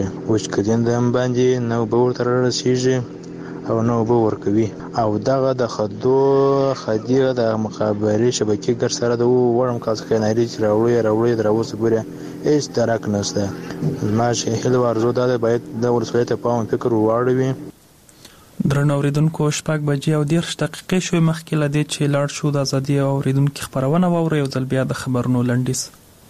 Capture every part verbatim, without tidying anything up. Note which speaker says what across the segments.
Speaker 1: وچکدین د باندې نو به ورته رسیږي او نو به ورکوي او دغه د خدو خدي د مخابري شبکې ګر سره د وړم کاس خناري چې راوړي راوړي دروسه ګوره هیڅ درک نشته. ما چې هله ورزو دا باید د ورسویت په اون فکر وواړوي.
Speaker 2: درنو اوریدونکو شپږ بجې او دېرش دقیقې شوې مخکې له دې چې لاړ شو د ازادي اوریدونکو خبرونه واوري او ځل بیا د خبرونو لنډیز.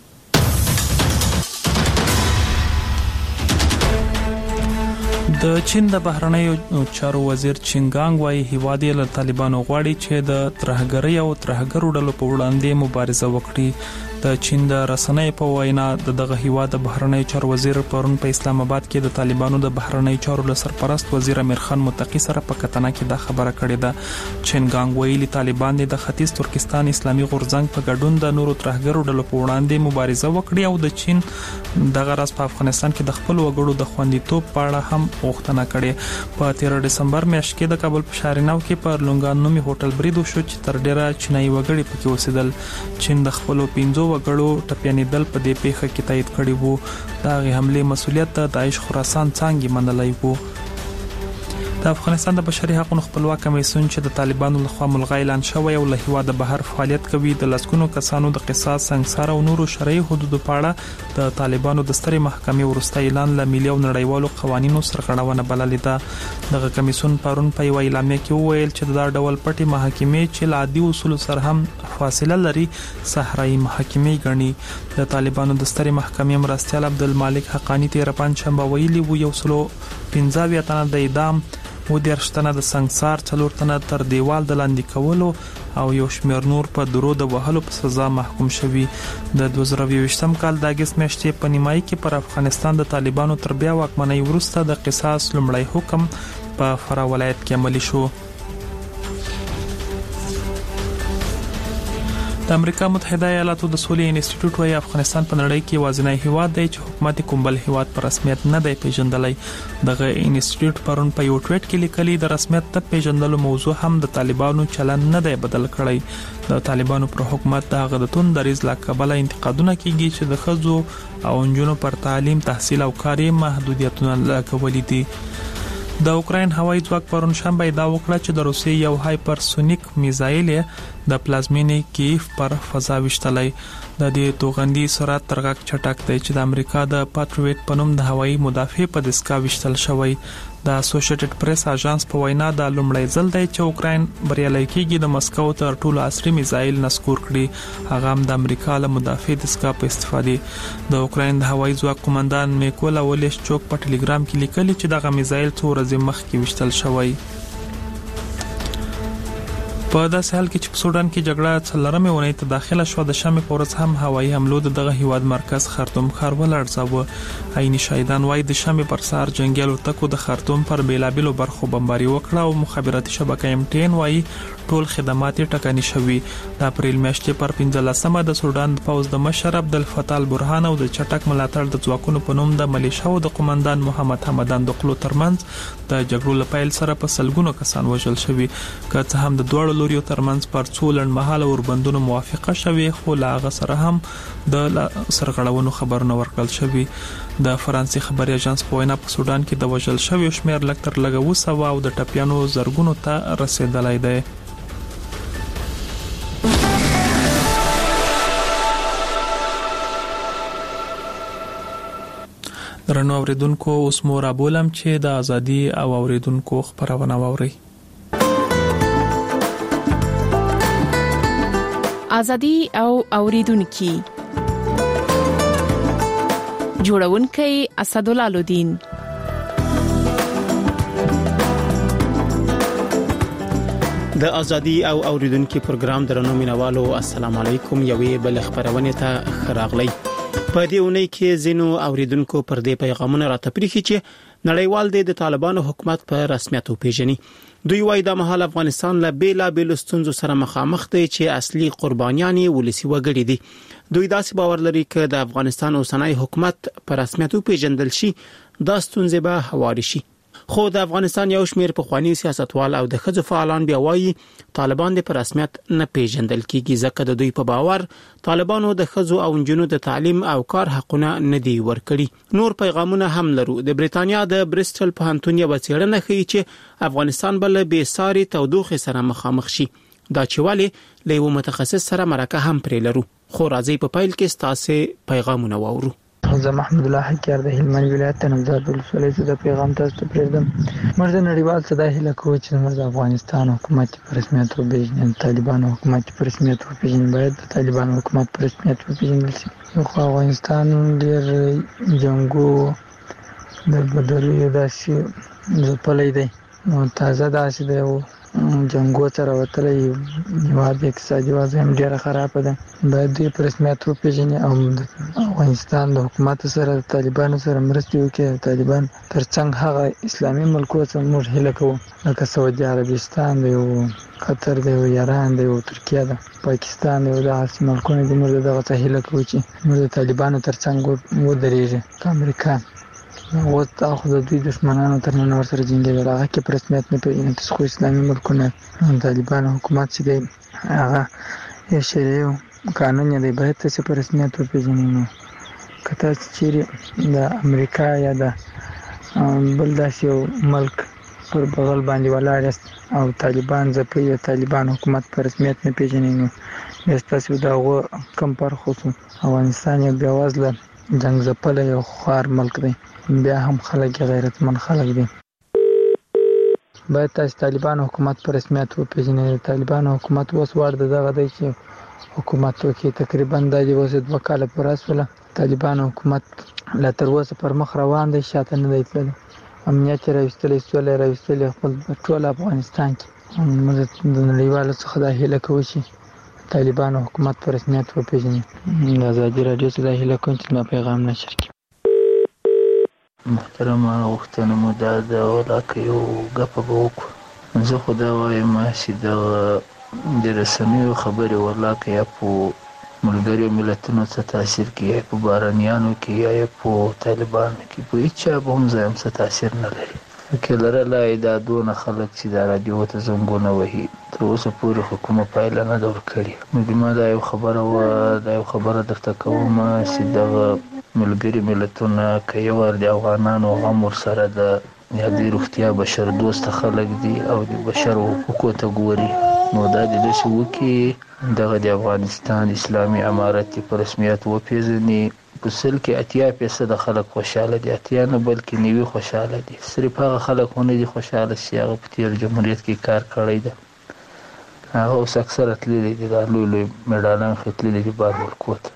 Speaker 2: د چین د بهرنیو چارو وزیر چینګانګ وايي هیواد یې له طالبانو غواړي چې د ترهګرۍ او ترهګرو ډلو په وړاندې مبارزه وکړي. د چین د رسنۍ په وینا د دغه هیواد د بهرنیو چارو وزیر پرون په اسلام آباد کې د طالبانو د بهرنیو چارو له سرپرست وزیر امیر خان متقی سره په کتنه کې دا خبره کړې ده. چینګانګ ویلي طالبان د ختیځ ترکستان اسلامي غورځنګ په ګډون د نورو ترهګرو ډلو په وړاندې مبارزه وکړي او د چین دغه راز په افغانستان کې د خپل وګړو د خوندیتوب په اړه هم غوښتنه کړې. په تیر دسمبر میاشت کې د کابل په شاریناو کې پر لونګان نومي هوټل برید وشو چې تر ډیره چینایي وګړي پکې اوسېدل. چین د خپل پنځو وګړو ټپيانېدل په دې پیښه کې تایید کړی وو. دا غي حمله مسولیت د داعش خراسان څنګه منلای وو. د افغانستان د بشري حقوقو خپلواک کمیسیون چې د طالبانو لخوا ملغا اعلان شوی او له هیواد بهر فعالیت کوي د لسګونو کسانو د قصاص سنگسار او نورو شرعي حدودو په اړه د طالبانو د سترې محکمې وروسته اعلان له ملي او نړیوالو قوانینو سرغړونه بللې ده. دغه کمیسیون پرون په یو اعلامیه کې وویل چې دا ډول پټي محکمې چې له عادي اصول سره هم فاصله لري صحرایي محکمې ګڼي. د طالبانو د سترې محکمې مرستیال عبدالمالک حقانی تیر پنځشنبه ویلي وو یو سلو پنځه اویا تنه د اعدام و دیرش تنه د سنگسار، څلور تنه تر دیوال د لاندې کولو او یو شمېر نور په درو د وهلو په سزا محکوم شوي. د دوه زره یوویشتم کال د اګست میاشتې په نیمایي کې پر افغانستان د طالبانو تر بیا واکمنۍ وروسته د قصاص لومړی حکم په فراه ولایت کې عملي شو. د امریکا متحده ایالاتو د سولې انسټیټیوټ وايي افغانستان په نړۍ کې وازنای هیواد دی چې حکومت کوم بل هیواد په رسمیت نه دی پیژندلی. دغه انسټیټیوټ پرون په یو ټویټ کې لیکلي د رسمیت د پیژندلو موضوع هم د طالبانو چلن نه دی بدل کړی. د طالبانو پر حکومت د هغه د توند دریز لا کبل انتقادونه کیږي چې د ښځو او نجونو پر تعلیم، تحصیل او کاري محدودیتونه لګولي دي. د اوکراین هوایي ځواک پرون شنبه دا وکړه چې د روسیې یو هایپرسونیک میزایل د پلازمینې کیف پر فضا وشتلی. د دې توغندي سرعت تر غږ چټک دی چې د امریکا د پاتریوټ په نوم د هوایي مدافع په دستګاه وشتل شوی. د اسوسییټډ پریس اژانس په وینا د لومړی ځل دی چې اوکراین بریالي کېږي د مسکو تر ټولو عصري میزایل نسکور کړي، هغه هم د امریکا له مدافع دستګاه په استفادې. د اوکراین د هوایي ځواک قومندان میکولا ولیشچوک په ټلګرام کې لیکلي چې دغه میزایل څو ورځې مخکې وشتل شوی. په داسې حال کې چې په سودان کې جګړه څلورمې اونۍ ته داخله شو، د شنبې په ورځ هم هوایي حملو د دغه هیواد مرکز خرطوم ښار ولړزاوه. عیني شاهدان وايي د شنبې پر سهار جنگي الوتکو د خرطوم پر بیلابیلو برخو بمباري وکړه او مخابراتي شبکه ایم ټي ان وايي ټول خدمات ټکني شوي. د اپریل میاشتې پر پنځلسمه د سودان د پوز د مشر عبدالفتاح البرهان او د چټک ملاتړ د ځواکونو په نوم د ملیشاو د قومندان محمد حمدان دقلو ترمنځ د جګړو لپاره سره په سلګونو کسان وژل شوي. که څه هم د دوړو لوريو ترمنځ پر څو لړمحاله اوربندونو موافقه شوه، خو لا هغه سره هم د سرغړونو خبرونه ورکړل شوي. د فرانسې خبري اژانس په وینا په سودان کې د وژل شویو شمېر لږ تر لږه اوه سوه او د ټپیانو زرګونو ته رسیدلی دی. درنو اوریدونکو اوس مو را بولم چې د ازادي او اوریدونکو خبرونه واوري.
Speaker 3: ازادي او اوریدونکو جوړونکي اسدالله لودین.
Speaker 4: د ازادي او اوریدونکو پروګرام درنو مینوالو السلام علیکم. یوې بل خبرونه ته خراغلی. په دې اونۍ کې زینو اوریدونکو پر دې پیغامونه راتپریږي چې نړیوال د طالبانو حکومت په رسمیت پیژني. دوی وايي د مهال افغانستان له بیلا بیل ستونزو سره مخامخ دی چې اصلي قربانیان ولسی وګړي دي. دوی داسې باور لري چې د افغانستان اوسنۍ حکومت په رسمیت پیژندل شي دا ستونزې به هواري شي. خو د افغانستان یو شمېر پخوانی سیاستوال او د ښځو فعالان بیا وایي طالبان د په رسمیت نه پیژندل کیږي ځکه د دوی په باور طالبانو د ښځو او نجونو د تعلیم او کار حقونه نه دی ورکړي. نور پیغامونه هم لرو. د بریتانیا د بریسټل پوهنتون یو څېړنه ښیي چې افغانستان بل به ساري تودوخه سره مخامخ شي. دا چې ولې له یو متخصص سره مرکه هم پرې لرو. خو راځي په پیل کې ستاسو پیغامونه واورو.
Speaker 5: زه محمد الله حکیار د هلمند ولایت ته نوزاد ولسوالۍ ته د پیغام تاسو ته پرېږدم. موږ د نړیوال څخه د هیله کوو چې موږ د افغانستان حکومت په رسمیت وپېژني، طالبان حکومت په رسمیت وپېژني. باید د طالبان حکومت په رسمیت وپېژندل شي. خو افغانستان ډېر جنګو د بدریو داسې ځپلی دی، تازه داسې دی جنګو سره وتلی هېواد اقتصادي وضع هم ډېره خرابه ده. باید دوی په رسمیت وپېژني او د افغانستان د حکومت سره د طالبانو سره مرستې وکړي. طالبان تر څنګ هغه اسلامي ملکو څخه موږ هیله کوو لکه سعودي عربستان دی او قطر دی او ایران دی او ترکیه ده، پاکستان دی او دغسې ملکونه دي. موږ دغه څه هیله کوو چې موږ د طالبانو تر څنګ ودرېږي. که امریکا اوس دا خو د دوی دشمنانو تر نن ورسره جنګېدل، هغه کې په رسمیت نه پېژني. تاسو خو اسلامي ملکونه طالبانو حکومت چې دی هغه یو شرعي قانون دی، باید تاسې په رسمیت وپېژنئ. نو که تاسو چیرې د امریکا یا د بل داسې یو ملک پر بغل باندې ولاړ یاست او طالبان ځپئ یا طالبان حکومت په رسمیت نه پېژنئ، نو بیا ستاسو د هغو کم فرق وشو. افغانستان یو بېوزله جنګ ځپلی یو خوار ملک دی، بیا هم خلک یې غیرتمند خلک دي. باید تاسو طالبان حکومت په رسمیت وپېژنئ. طالبان حکومت اوس وړ د دغه دی چې حکومت وکړي. تقریبا دا د اوس دوه کاله پوره شوله. طالبان حکومت لا تر اوسه پر مخ روان دی، شاته نه دی تللی. امنیت یې راویستلی، سوله یې راویستلې خپل ټول افغانستان کې. موږ د نړیوالو څخه دا هیله کوو چې طالبان حکومت په رسمیت وپېژني. د ازادي راډیو څخه دا هیله کوم چې زما پیغام نشر کړي.
Speaker 6: محترمه غوښتنه مو دا ده ولاکه یو ګپه به وکړو. زه خو دا وایم چې دغه د رسنیو خبرې ولاکه یا په ملګرو ملتونو څه تاثیر کوي، یا په بهرنیانو کې یا په طالبانو کې، په هېڅ چا به هم ځای هم څه تاثیر نه لري. فکر لرلی دا دونه خلک چې دا راډیو ته زنګونه وهي تر اوسه پورې خو کومه پایله نه ده ورکړې. نو زما دا یو خبره وه، دا یو خبره درته کوم چې دغه ملګري ملتونه که یو وار د افغانانو غم ورسره ده، یا دوی روغتیا بشر دوسته خلک دي او د بشر حقوقو ته ګوري، نو دا د داسې وکړي دغه د افغانستان اسلامي امارت په رسمیت وپېژني. په سل کې اتیا فیصده خلک خوشحاله دي، اتیا نه بلکې نوي خوشحاله دي. صرف هغه خلک ونه دي خوشحاله چې هغه په تېر جمهوریت کې کار کړی ده، هغه اوس اکثره تللي دي، دا لوی لوی میډالان ښې تللي دي بار ورکو ته.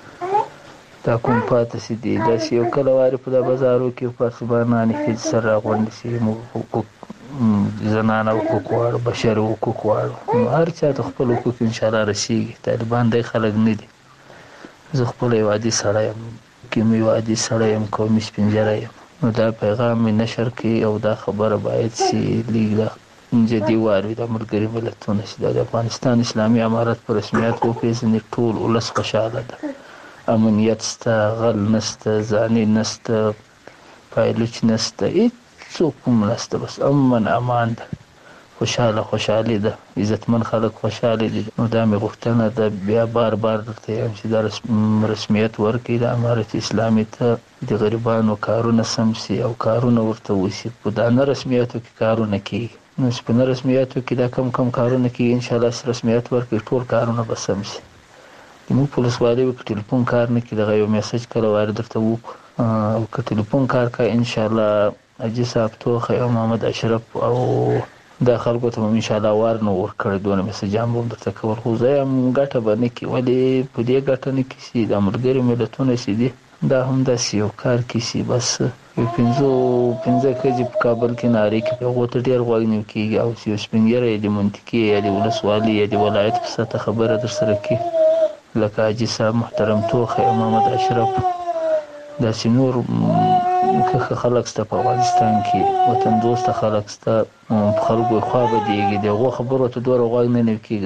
Speaker 6: دا کوم پاتې چې دي داسې یو کله وارې په دا بازارو کې پاسبانانې ښځې سره راغونډې شي، موږ حقوق زنانه حقوق غواړو، بشر حقوق غواړو، نو هر چا ته خپل حقوق انشاءالله رسېږي. طالبان دی خلک نه دي. زه خپله یو عادي سړی یم، کوم یو عادي سړی یم، قومي سپین ږیری یم. نو دا پیغام مې نشر کړي او دا خبره باید چې لږ جدي واروي دا ملګري ملتونه چې دا د افغانستان اسلامي امارت په رسمیت وپېژني. ټول ولس خوشحاله ده، امنیت شته، غل نشته، زاني نشته، پایلوچ نشته، هېڅوک هم نشته، بس امن امان ده، خوشحاله خوشحالي ده، عزتمن خلک خوشحاله دي. نو دا مې غوښتنه ده، بیا بار بار درته یم چې دا رسمیت ورکړي د امارت اسلامي ته، د غریبانو کارونه سم شي او کارونه ورته وشي. په دا نه رسمیتو کې کارونه کېږي، نو چې په نه رسمیتو کې دا کم کم کارونه کېږي، انشاءالله چې رسمیت ورکړي ټول کارونه به سم شي. زموږ په ولسوالیو کې ټلیفون کار نه کوي، دغه یو میسج کله وارې درته وکړو، او که ټلیفون کار کوي انشاءالله حاجي صاحب توخی او محمد اشرف او دا خلکو ته هم انشاءالله وار نه ورکړی، دونه میسجان به هم درته کول. خو زه یم ګټه به نه کړي، ولې په دې ګټه نه کړي چې دا ملګري ملتونه چې دي دا هم داسې یو کار کړي چې بس یو پنځو پنځه ښځې په کابل کې نارې کړي، هغو ته ډېر غوږ نه کېږي، او چې یو سپین ږیری د منطقې یا د ولسوالي یا د ولایت په سطحه خبره در سره کړي، لکه حاجي صاحب محترم توخی او محمد اشرف. داسې نور ښه خلک شته په افغانستان کې، وطن دوسته خلک شته، په خلکو خوا بدېږي، د هغو خبرو ته دومره غوږ نه نوي کېږي.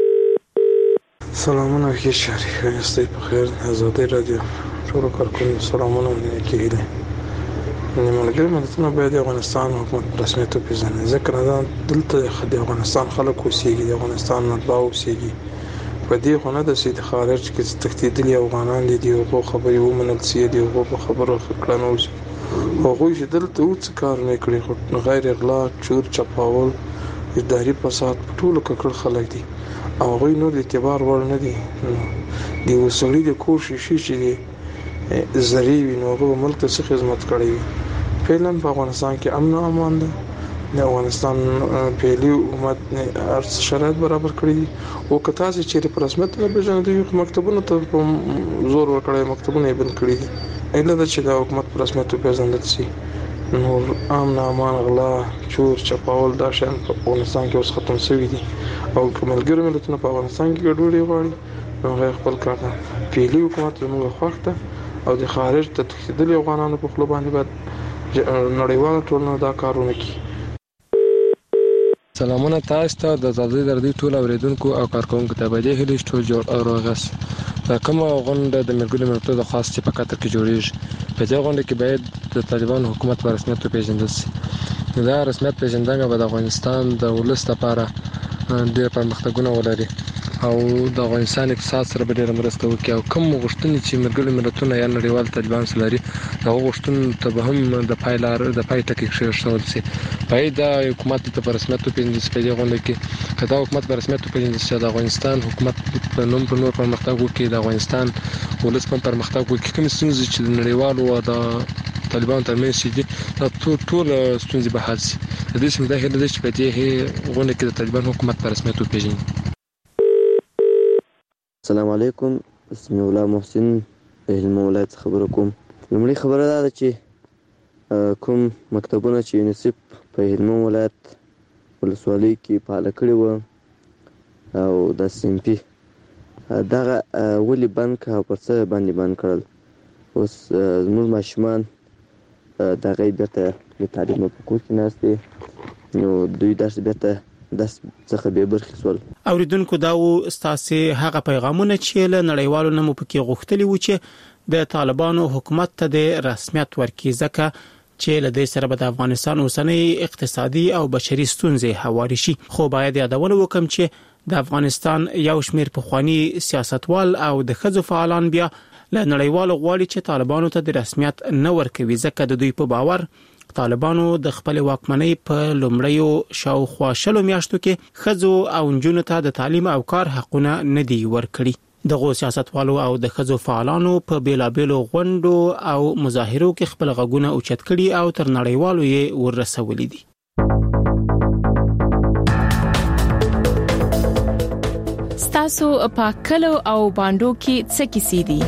Speaker 7: سلامونه ښې شریک یاستئ په خیر. ازادي راډیو ټولو کارکوونکو سلامونه او نیکې هیلې. ملګري ملتونه باید د افغانستان حکومت په رسمیت وپیژني، ځکه نه دلته د افغانستان خلک اوسېږي، د افغانستان مطبوع اوسېږي. په دې خو نه ده چې د خارج کې تښتېدلي افغانان دي، د هغو خبرې ومنل سي، د هغو په خبرو کړنو وشي. هغوی چې دلته و څه کارونه کړي، خو غیر اغلا، چور چپاول، اداري فساد په ټولو ککړ خلک دي او هغوی نور د اعتبار وړ نه دي. د یو سړي د کور شیشې چې دی زرې وي نو هغه ملک ته څه خدمت کړی وي. فعلا په افغانستان کې امن او امان ده، د افغانستان فعلي حکومت هر څه شرایط برابر کړي دي. او که تاسې چیرې په رسمیت نه پېژنئ، مکتبونو ته زور ورکړی، مکتبونه یې بند کړي دي. علت ده چې د حکومت په رسمیت وپېژندل شي. نور امن امان، غلا، چور چپاول دا شیان په افغانستان کې اوس ختم شوي دي. او که ملګري ملتونه په افغانستان کې ګډوډي غواړي نو هغه خپل کار ده. فعلي حکومت زموږ خوښ ده او د خارج ته تښتېدلي افغانانو په خوله باندې باید نړیواله ټولنه دا کارونه کوي.
Speaker 8: سلامونه تاسو ته د ازادۍ دردي ټول اوریدونکو او کارکونکو ته. به دې هیله ټول جوړ او روغس. دا کومه غونډه د ملګرو ملتونو د خاص چې په قطر کې جوړیږي، په دې غونډه کې باید د طالبانو حکومت په رسمیت وپېژندل شي. دا رسمیت پیژندنه به د افغانستان د ولس لپاره ډېر پرمختګونه ولري او د افغانستان اقتصاد سره به ډېره مرسته وکړي. او کوم غوښتنې چې ملګرو ملتونه یا نړیوال طالبان سره لري، دغه غوښتنو ته به هم د پای لار د پای ټکی کېښودل شي. باید دا حکومت ته په رسمیت وپېژندل شي. په دې غونډه کې که دا حکومت په رسمیت وپېژندل شي، د افغانستان حکومت په نوم په نور پرمختګ وکړي، د افغانستان ولس په پرمختګ وکړي. کومې ستونزې چې د نړیوالو او د طالبانو ترمنځ شي دي، دا ټول ستونزې به حل شي. د دې سیمې دا هیله ده چې په دې غونډه کې د طالبان حکومت په رسمیت وپېژني.
Speaker 9: السلام علیکم، اسم الله محسن د هلمند ولایت خبرو کوم. لومړی خبره دا ده چې کوم مکتبونه چې یونیسف په هلمند ولایت ولسوالۍ کې فعال کړي وو او د سیمپي دغه ولې بند کړه او پر څه باندې بند کړل. اوس زموږ ماشومان دغه بیرته د تعلیم په کور کې ناست دي، نو دوی داسې بیرته داس څخه به برخې سول.
Speaker 4: اوریدونکو دا و ستاسو هغه پیغامونه چې له نړیوالو نه مو پکې غوښتلی و چې د طالبانو حکومت ته د رسمیت ورکړي، ځکه چې له دې سره به د افغانستان اوسنۍ اقتصادي او بشري ستونزې هواري شي. خو باید یادونه وکم چې د افغانستان یو شمېر پخوانی سیاستوال او د ښځو فعالان بیا له نړیوالو غواړي چې طالبانو ته د رسمیت نه ورکوي، ځکه د دوی په باور طالبانو د خپل واکمنۍ په لومړیو شاوخوا شلو میاشتو کې ښځو او نجونو ته د تعلیم او کار حقونه نه دي ورکړي. دغه سیاستوالو او د ښځو فعالانو په بیلابیلو غونډو او مظاهرو کې خپل غږونه اوچت کړي او تر نړیوالو یې ورسولي دي.
Speaker 3: ستاسو په کلو او باندو کې څه کیسې دي؟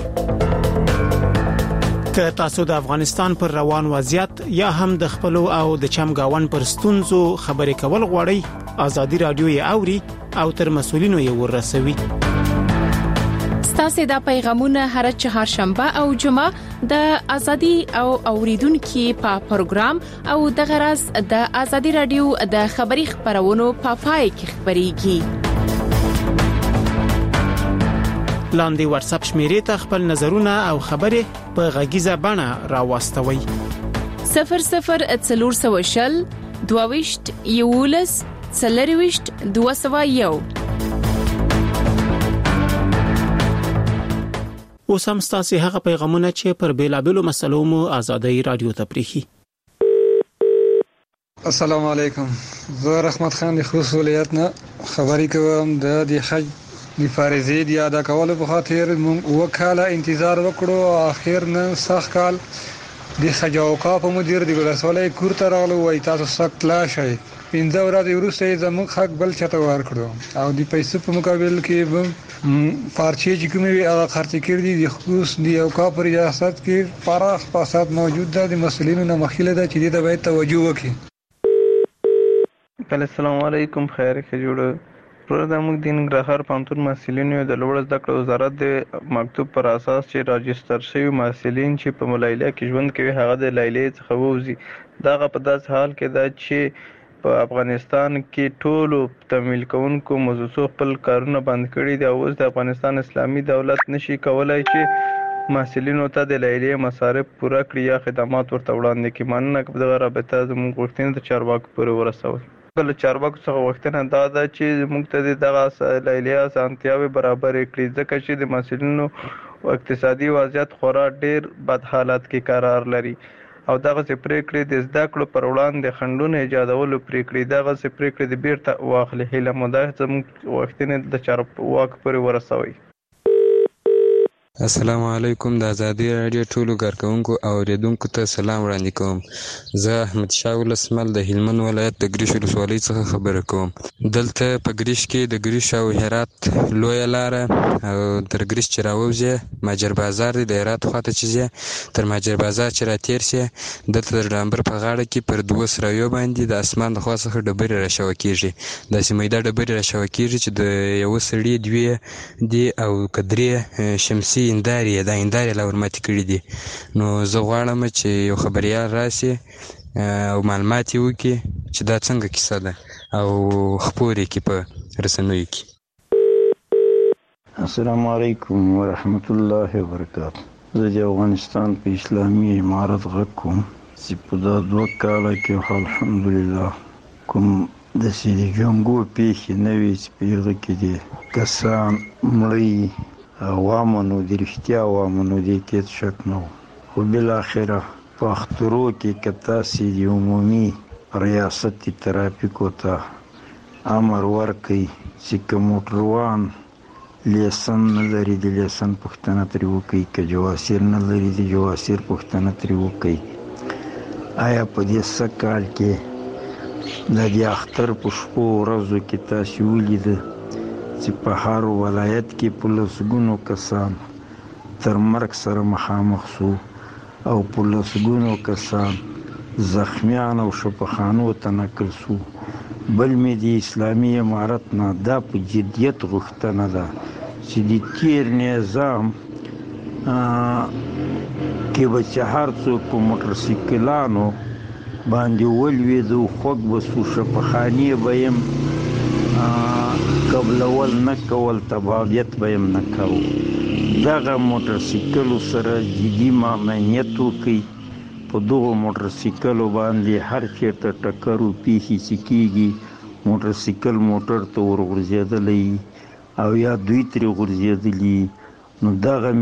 Speaker 4: که تاسو د افغانستان پر روان وضعیت یا هم د خپل او د چمګاون پر ستونزو خبرې کول غواړئ، ازادي رادیو یې اوري او تر مسولینو یې ورسوي.
Speaker 3: ستاسو دا پیغامونه هر چهارشنبه او جمعه د ازادي او اوریدونکو په پروګرام او د غرض د ازادي رادیو د خبري خبرونو په پای کې خبريږي. لاندې واتس اپ شمیرې ته خپل نظرونه او خبرې په غږیزه بڼه راوستوي. صفر صفر څلور سوه شل دوهويشت یولس څلرويشت دوه سوه یو.
Speaker 4: اوس هم ستاسو هغه پیغامونه چې پر بیلابیلو مسلو مو ازادي رادیو ته پریخي.
Speaker 10: السلام علیکم، زه رحمت خان د خوست ولایت نه خبرې کوم. د دې حج د فارزي د ادا کولو په خاطر موږ وکاله انتظار وکړو، اخر نن سخت کال د حج او اوقاف مدیر د ولسوالۍ کورته راغلو، وای تاسو سخت لا شي پنځه ورځې وروسته زموږ حق بل چاته ورکړو او د پیسو په مقابل کې پارچې چې کومې هغه خرڅ کړې دي. د خوست د اوقاف ریاست کې پراخ فساد موجود ده، د مسؤلینو نه مخېله ده چې دې ته باید توجه وکړي.
Speaker 11: السلام علیکم، خیر ښه جوړه پروګرام د موږ د ننګرهار پوهنتون محصلینو د لوړ زده کړو وزارت د مکتوب پر اساس چې راجستر شوي محصلین چې په ملایله کې ژوند کوي هغه د لایلې څخه ووځي. دغه په داس حال کې ده چې په افغانستان کې ټولو تمویل کوونکو موضوع خپل کارونه بند کړي دي او اوس د افغانستان اسلامي دولت نشي کولای چې محصلینو ته د لیلیې مصارف پوره کړي یا خدمات ورته وړاندې کړي. مننه که دغه رابطه زموږ غوښتنې د چارواکو پورې ورسوئ. له چارواکو څخه غوښتنه دا ده چې موږ ته د دغه لیلیې اسانتیاوې برابرې کړي، ځکه چې د محصلینو اقتصادي وضعیت خورا ډېر بد حالت کې قرار لري او دغسې پرېکړې د زده کړو پر وړاندې خنډونه ایجادولو پرېکړې دغسې پرېکړې د بیرته واخلي. هیله مو ده زموږ غوښتنې د چارواکو پورې ورسوئ.
Speaker 12: السلام علیکم. د ازادي راډیو ټولو کارکوونکو او اوریدونکو ته سلام وړاندې کوم. زه احمد شاه ولسمل د هلمند ولایت د ګریش ولسوالۍ څخه خبره کوم. دلته په ګریش کې د ګریش او هرات لویه لاره او تر ګریش چې راووځې ماجر بازار دی، د هرات خواته چې ځې تر ماجر بازار چې راتېر سې دلته د ډامبر په غاړه کې پر دوه سرايو باندې د اسمان د خوا څخه ډبرې راشوه کېږي. داسې میده ډبرې راشوه کېږي چې د یوه سړي دوې دي او که درې شمسي هندارې دا هندارې لا ورماتې کړي دي. نو زه غواړم چې یو خبریال راسي او معلومات یې وکړي چې دا څنګه کیسه ده او خپور یې کړي په رسنیو کې.
Speaker 13: السلام علیکم ورحمت الله وبرکاته. زه د افغانستان په اسلامي امارت غږ کوم چې په دا دوه کاله کې الحمدلله کوم داسې د جنګو پیښې نه وې چې په هغه کې دي کسان مړه وامنو د رښتیا وامنو دې کې شک نه و. خو بالاخره په اخترو کې که تاسې د عمومي ریاست ترافیکو ته امر ورکړئ چې که موټروان لیسن نه لري د لیسن پوښتنه ترې وکړئ، که جواسیر نه لري د جواسیر پوښتنه ترې وکړئ. آیا په دې څه کال کې د دې اختر په شپو ورځو کې تاسې ولیده چې په هر ولایت کې په لسګونو کسان تر مرګ سره مخامخ شو او په لسګونو کسان زخمیان او شفاخانو ته نقل شو. بل مې د اسلامي امارت نه دا په جدیت غوښتنه ده چې د تیر نظام کې به چې هر څوک په موټرسایکلانو باندې ولوېدو خوږ به شو، شفاخانې به یم قبلول نه کول، تبعیت به یم نه کوو. دغه موټرسایکلو سره جدي ممنوعیت وکړي. په دغو موټرسایکلو باندې هر چېرته ټکر و پیښې چې کېږي موټرسایکل موټر ته ورغورځېدلی او یا دوی ترې غورځېدلي، نو دغه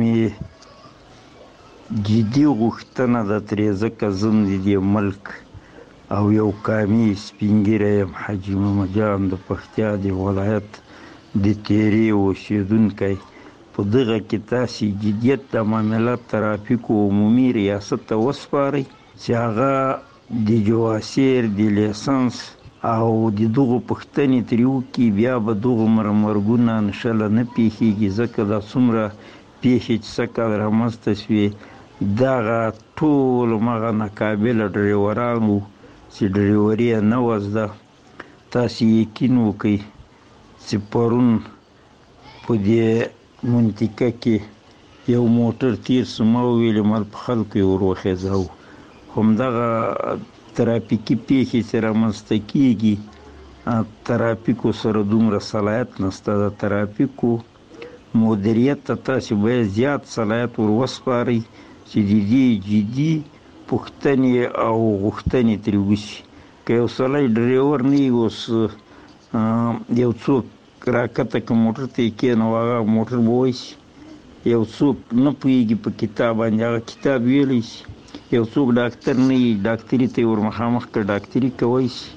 Speaker 13: مې جدي غوښتنه ده ترې، ځکه زم د دې ملک او یو قامي سپین ږیری یم، حاجي محمد جان د پکتیا د ولایت د تیرې اوسېدونکی. په دغه کې تاسې جدیت د معامله ترافیکو عمومي ریاست ته وسپارئ چې هغه د جواسیر د لیسنس او د دغو پوښتنې ترې وکړي. بیا به دغو مرمرګونه انشاءالله نه پیښېږي، ځکه دا څومره پیښې چې څه کال رامنځته شوې دغه ټول همغه ناقابله ډریوران وو چې ډریوري یې نه وه زده. تاسې یقین وکړئ چې پرون په دې منطقه کې یو موټر تیر سو، ما وویلې مال په خلکو یې ور وخېځاو. همدغه ترافیکي پیښې چې رامنځته کېږي ترافیکو سره دومره صلاحیت نشته. د ترافیکو مدیریت ته تاسې باید زیات صلاحیت ور وسپارئ چې د دې جدي پوښتنې او غوښتنې ترې وشي. که یو سړی ډریور نه وي، اوس یو څوک راکته که موټر ته یې کېنوي هغه موټر به وایسي. یو څوک نه پوهېږي په کتاب باندې هغه کتاب ویلی شي. یو څوک ډاکټر نه وي، ډاکټري ته یې ور مخامخ که ډاکټري کوی شي.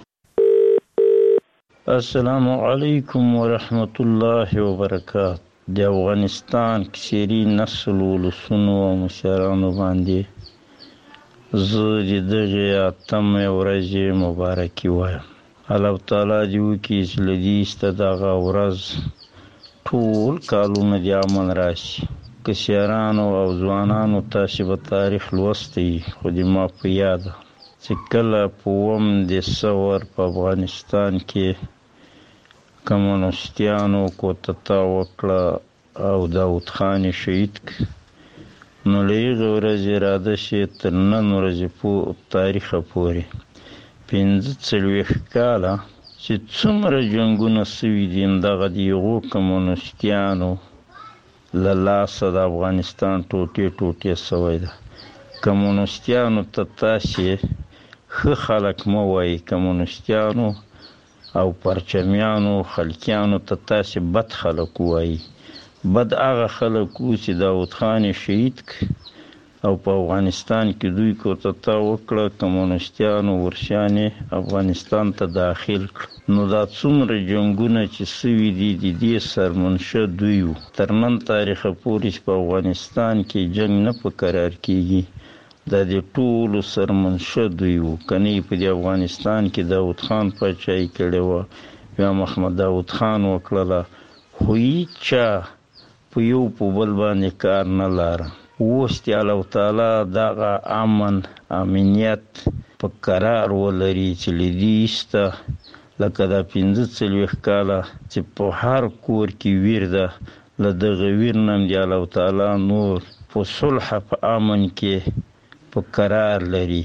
Speaker 14: السلام علیکم ورحمت الله وبرکاته. د افغانستان کشري نسل ولسونو او مشرانو باندې زه د دغې اتمې ورځې مبارکي وایم. الله تعالی دې وکړي چې له دې ایسته دغه ورځ ټول کالونه د امن راشي. کشرانو او ځوانانو تاسې به تاریخ لوستی، خو د ما په یاده چې کله په اووم دسمبر په افغانستان کې کمونیستیانو کودتا وکړه او داود خان یې شهید کړ، نو له هغې ورځې اراده شي تر نن ورځې په تاریخه پورې پنځه څلوېښت کاله چې څومره جنګونه سوي دي همدغه د هغو کمونیستیانو له لاسه د افغانستان ټوټې ټوټې سوی ده. کمونیستیانو ته تاسې ښه خلک مه وایي، کمونیستیانو او پرچمیانو خلکیانو ته تاسې بد خلک وایي. بد هغه خلک وو چې داود خان شهید ک او په افغانستان کې دوی کوتتا وکړه، کمونیستیانو ورشانې افغانستان ته داخل کړ. نو دا څومره جنګونه چې سوي دي د دې سرمنشه دوی وو. تر نن تاریخه پورې چې په افغانستان کې جنګ نه په قرار کېږي، دا د ټولو سرمنشه دوی وو. که نه په دې افغانستان کې داود خان پاچاهي کړې وه، بیا محمد داود خان وکړله، خو هېچا په یو په بل باندې کار نه لاره. اوس چې الله تعالی دغه امن امنیت په قرار ولري چې له دې ایسته لکه دا پنځه څلوېښت کاله چې په هر کور کې ویر ده، له دغه ویر نه هم د الله تعالی نور په صلح په امن کې په قرار لري.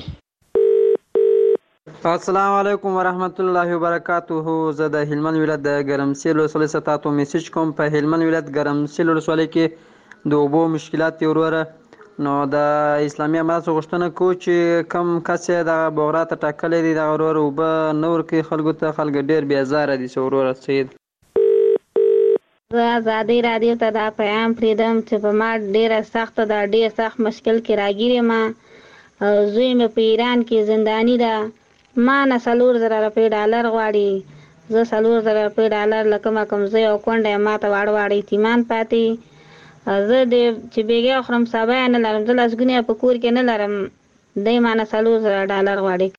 Speaker 15: السلام علیکم ورحمت الله وبرکاته. زه د هلمند ولایت د ګرمسیر ولسوالۍ څخه تاسو میسج کوم. په هلمند ولایت ګرمسیر ولسوالۍ کې د اوبو مشکلات دي وروره. نو د اسلامي امارت څخه غوښتنه کوو چې کم کس یې دغه بغرات ټاکلی دی، دغه وروره اوبه نه ورکوي خلکو ته، خلک ډېر بیزاره دي. چې وروره سید
Speaker 16: زه ازادۍ راډیو ته دا پیغام پرېږدم چې په ما ډېره سخته ده، ډېر سخت مشکل کې راګیر یم او زوی مې په ایران کې زنداني ده. ما نه څلور زره روپۍ ډالر غواړي. زه څلور زره روپۍ ډالر له کومه کوم زوی او کونډه یم، ما ته واړه واړه یتیمان پاتې. زه د چې بیګا خورم سبا یې نه لرم، زه لسګونې په کور کې نه لرم، دی ما نه څلور زره ډالر غواړي.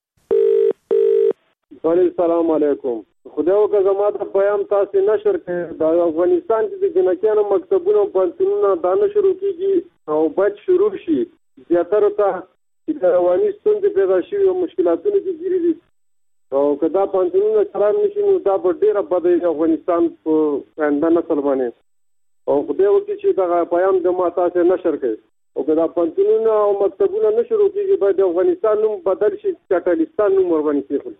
Speaker 17: السلام علیکم. خدای وکړه زما د پیغام تاسې نشر کړئ. د افغانستان کې د جنکیانو مکتبونه او پوهنتونونه دا نه شروع کېږي او باید شروع شي. زیاترو ته چې د رواني ستونزې پیدا شوي او مشکلاتونه کې ګیري دي، او که دا پوهنتونونه قرار نه شي نو دا به ډېره بده وي افغانستان په آینده نسل باندې. او خدای وکړي چې دغه پیغام د ما تاسې نشر کړئ. او که دا پوهنتونونه او مکتبونه نه شروع کېږي باید د افغانستان نوم بدل شي، چټلستان نوم ورباندې کېښودل.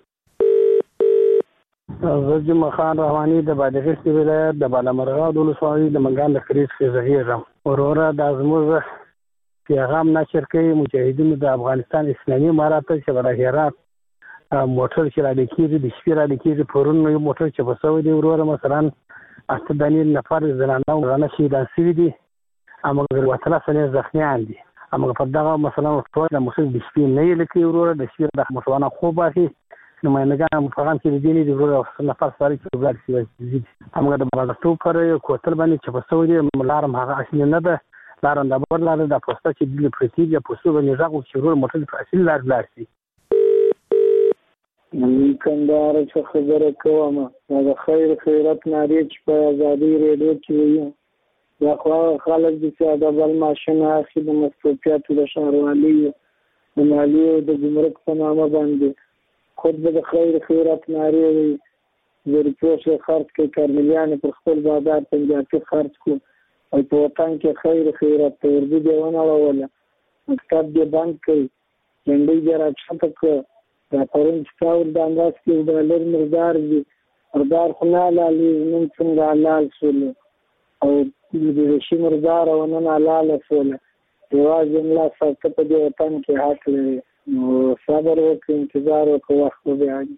Speaker 18: زه جمعه خان رحماني د بادغیس ولایت د بالامرغاب ولسوالۍ د منګان د کریز څخه زغیږم. وروره دا زموږ پیغام نشر کوي مجاهدینو د افغانستان اسلامي امارت چې بر هرات موټر چې را لیکيږي د شپې را لیکيږي، پرون یو موټر چې په سوي دی وروره مثلا اته دانې نفر زنانه او غنه شهیدان شوي دي، امغه وتلا سنه زخمیان دي. امغه په دغه مثلا ټول د مسلمان د شپې نه لیکي وروره د شپې د مسلمانانو خو باسي نمائندگان مفاهیم کې د دیني د وروره نفر ساري چې بلاد شي. امغه د بغاټو پر کوتل باندې چې په سوي دی ملارم هغه اصلي نه ده، لارن د بور لاره د پوسټه چې د پرتیګه پوسټو باندې راغو چې ورور موټر په اصل لار لار شي.
Speaker 19: من کندهار څخه خبره کوم. دا خیر خیرت ناری چې په ازادي ریډیو کې وایي، یا خو خلک چې د بل ماشین اخی د مصرفیاتو د شهروالي د مالیې او د ګمرک په نامه باندې خود به د خیر خیرت ناری وایي. د ریپورټ خرڅ کوي، کارملیان پر خپل بازار پنجابي خرڅ کوي او په وطن کې خیر خیرت ته ورځي دیونه ولا مکتب دې بند کړي، جنډي جره چته کړ. دا پرون چې کاور د انداز کې ډالر مردار دي، مردار خو نه لالي نن څنګه حلال شول او د شي مردار او نن حلال شول. یوازې ملا سخت په دې وطن کې حق لري. نو صبر وکړئ، انتظار وکړئ، وخت به راځي.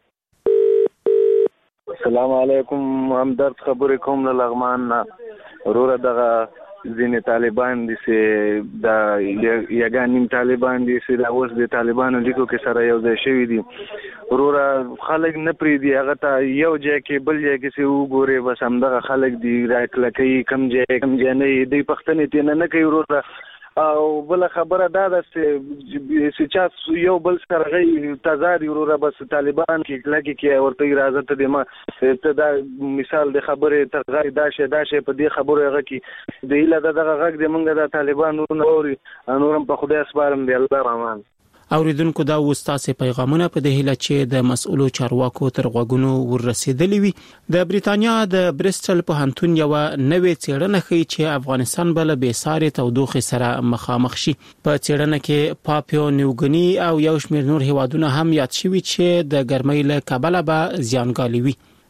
Speaker 20: السلام علیکم. همدرد خبرې کوم له لغمان نه. وروره دغه ځینې طالبان دي چې دا یګان نیم طالبان دي چې دا اوس د طالبانو لیکو کې سره یو ځای شوي دي. وروره خلک نه پرېږدي هغه ته یو ځای کې بل ځای کې چې وګورې، بس همدغه خلک دي راکلکوي، کم ځای کم ځای نه یې دوی پوښتنې ترې نه کوي. وروره او بله خبره دا ده چې چا یو بل سره غي تضاد وروره بس طالبان کې کلکې کې ورته راځه ته د ما ته دا مثال د خبرې تغیر دا شی دا شی په دې خبرو هغه کې د هیله دغه غږ د موږ د طالبانو نوري نورم په خدای سپارم دی الله رحمان.
Speaker 4: اوریدونکو دا وستاسې پیغامونه په د هیله چې د مسؤلو چارواکو تر غوږونو ورسېدلې وي. د بریتانیا د بریسټل پوهنتون یو نوې څېړنه ښیي چې افغانستان بل به ساري تودوخې سره مخامخ شي. په څېړنه کې پاپیو نیوګنی او یو شمېر نور هیوادونه هم یاد شوي چې د ګرمۍ له کبله به زیانګالي وي.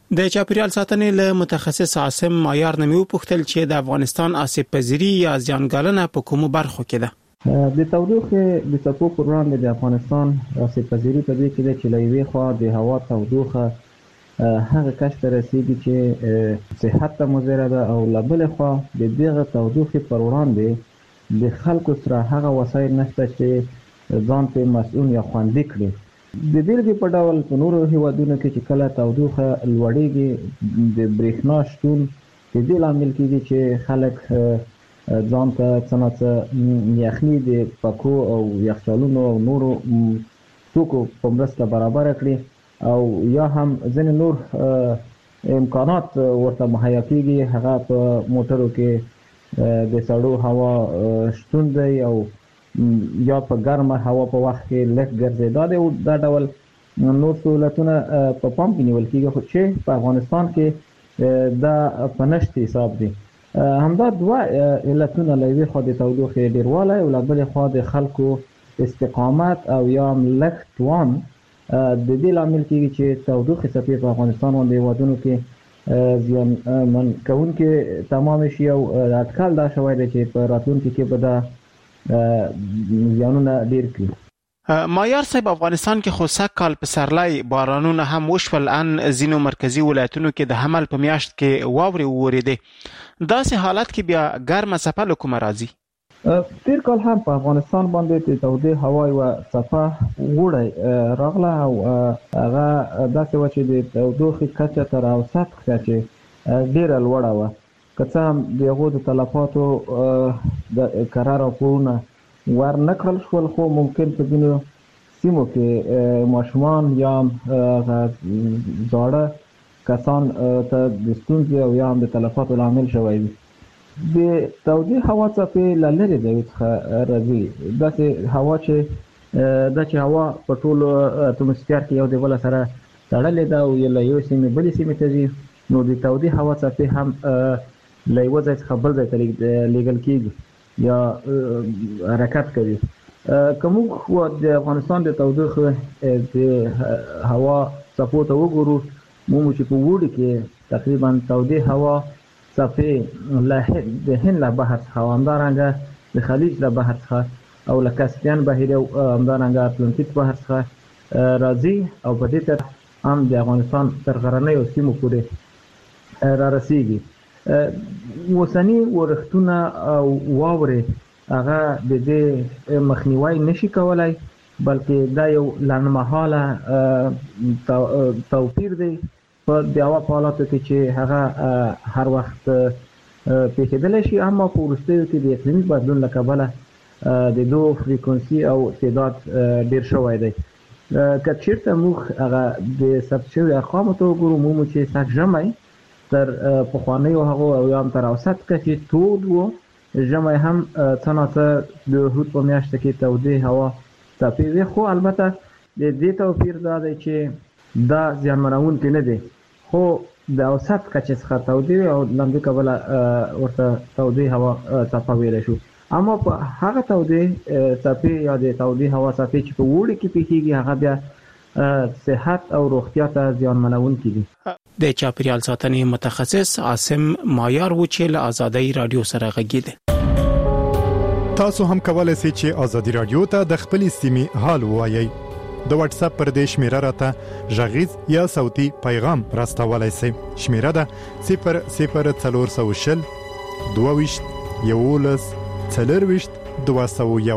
Speaker 4: د چاپیریال ساتنې له متخصص عاصم مایار نمو پوښتل چې د افغانستان آسیب پذیری یا زیانګالنه په کومو برخو کې ده.
Speaker 21: د تودوخه د څپو پر وړاندې د افغانستان آسیب پذیری په دې کې ده چې لوي خو د هوا تودوخه هغه کچ ته رسیدي چې صحت ته مضر ده او لبل خو د دغه تودوخه پر وړاندې د خلکو سره هغه وسایل نشته چې ځان په مسؤل یا خوندي کړي. د بیلګې په ډول په نورو هیوادونو کې چې کله تودوخه لوړېږي د برېښنا شتون د دې لامل کېږي چې خلک ځان ته څه نه څه یخني د پکو او یخچالونو او نورو توکو په مرسته برابر کړي او یا هم ځینې نور امکانات ورته مهیا کېږي هغه په موټرو کې د سړو هوا شتون دی او یا په ګرمه هوا په وخت کې لږ ګرځېدا دی او دا ډول نور سہولتونه په پام کې نیول کېږي خو چې په افغانستان کې دا په نشته حساب دي. همدا دوه علتونه لوي خو د تودوخې ډیروالی او بل خو د خلکو استقامت او یا لږ توان د دې لامل کېږي چې تودوخې څپې په افغانستان باندې هیوادونو کې زیان من کوونکې تمام شي او اټکل دا شوی دی چې په راتلونکي کې به دا زیانونه ډیر کړي.
Speaker 4: مایار صاحب افغانستان کې خو سږ کال په سرلای بارانونه هم وشول ان ځینو مرکزی ولایتونو کې د حمل په میاشت کې واورې وورېدې. داسې حالت کې بیا ګرمه څپه له کومه راځي؟
Speaker 21: تیر کال هم په افغانستان باندې د تودې هوا یوه څپه وړی راغله او هغه داسې وه چې د تودوخې کچه تر اوسط کچې ډیره لوړه وه. که څه هم د هغو د تلفاتو د کره راپورونه ور نه کړل شول خو ممکن په ځینو سیمو کې ماشومان یا زاړه کسان ته د ستونزې او یا هم د تلفاتو لامل شوی وي. د تودې هوا څپې له لرې ځایو څخه راځي. داسې هوا چې دا چې هوا په ټولو اتموسفیر کې یو د بله سره تړلې ده او له یو سیمې بلې سیمې ته ځي نو د تودې هوا څپې هم له یو ځای څخه بل ځای ته لیږل کېږي یا حرکت کوي. که موږ د افغانستان د تودوخې د هوا څپو ته وګورو موږ چې په اوړي کې تقریبا تودې هوا څپې د هند له بحر څخه او همدارنګه د خلیج له بحر څخه او له کاسپیان بحیره او همدارنګه اتلانتیک بحر څخه راځي او په دې ترڅ هم د افغانستان تر غرنیو سیمو پورې را رسیږي. اوسني ورښتونه او واورې هغه د دې مخنیوی نشي کولای بلکې دا یو لنډمهاله توپیر دی په د هوا په حالاتو کې چې هغه هر وخت پیښېدلی شي اما په وروستیو کې د اقلیمي بدلون له کبله د دو فریکونسي او تعداد ډیر شوی دی. که چېرته موږ هغه د ثبت شوي ارقامو ته وګورو مومو چې سږ ژمی تر پخوانیو هغو او یا هم تر اوسط کچې تود و. ژمی هم څه نه څه د احد په میاشته کې تودې هوا څپې وې خو البته د دې توپیر دا دی چې دا زیانمنونکی نه دی خو د اوسط کچې څخه تودې وې او له همدې کبله ورته تودې هوا څپه ویلی شو. اما په هغه تودې څپې یا د تودې هوا څپې چې په اوړي کې پیښیږي هغه بیا صحت او روغتیا ته زیانمنونکي دي.
Speaker 4: د چاپیریال ساتنې متخصص عاصم مایار و چې له آزادۍ رادیو سره غږیده.
Speaker 22: تاسو هم کولای شئ چې آزادۍ رادیو ته د خپل سیمې حال ووایي. د واتس اپ پر دې شمیره راته غږیز یا صوتي پیغام راستولای شئ. شمیره ده صفر صفر څلور سوه شل دوه ویشت یولس څلرویشت دوه سوه یو.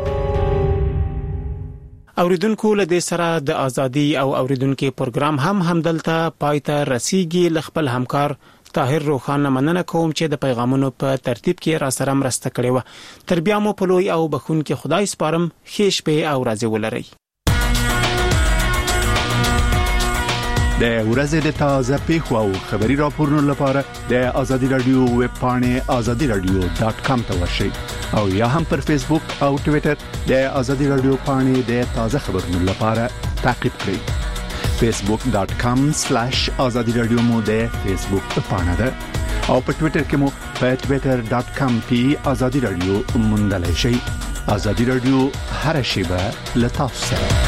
Speaker 4: اوریدونکو له دې سره د ازادي او اوریدونکو پروګرام هم همدلته پایته رسیدي. ل خپل همکار طاهر روخان مننه کوم چې د پیغامونو په ترتیب کې را سره مرسته کړې و. تر بیا مو په لوی او بخون کې خدای سپارم. ښه شپه او ورځې ولرئ.
Speaker 23: د ورځې د تازه پیښو او خبري راپورونو لپاره د ازادي رادیو ویب پاڼه ازادي رادیو ډاټ کام ته ورشئ او یا هم پر فیسبوک او ټوئیټر د ازادي رادیو پاڼه د تازه خبرونو لپاره تعقیب کړئ. فیسبوک ډاټ کام سلیش ازادي رادیو مو د فیسبوک پاڼه ده او په ټوئیټر کې مو په ټوئیټر ډاټ کام کې ازادي رادیو موندلای شئ. ازادي رادیو هر شیبه له تاسو سره.